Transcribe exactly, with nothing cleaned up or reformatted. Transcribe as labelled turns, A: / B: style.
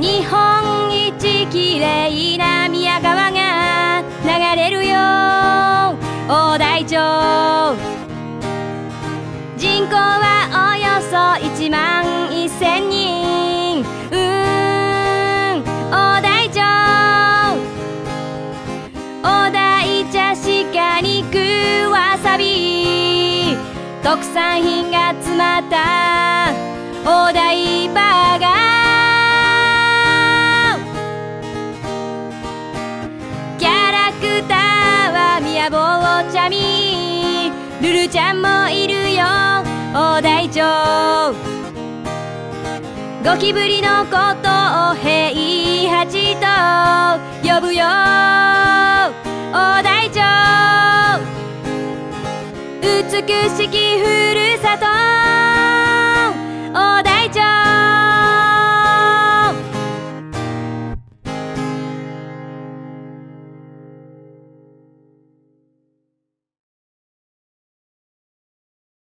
A: 日本一きれいな宮川が流れるよ大台町。人口はおよそいちまんせんにん。うーん大台町。お台茶鹿肉わさび特産品が詰まったお台バーガー。キャラクターはみやぼうちゃみルルちゃんもいるよ大台町。ゴキブリのことを平八と呼ぶよ大台町。美しき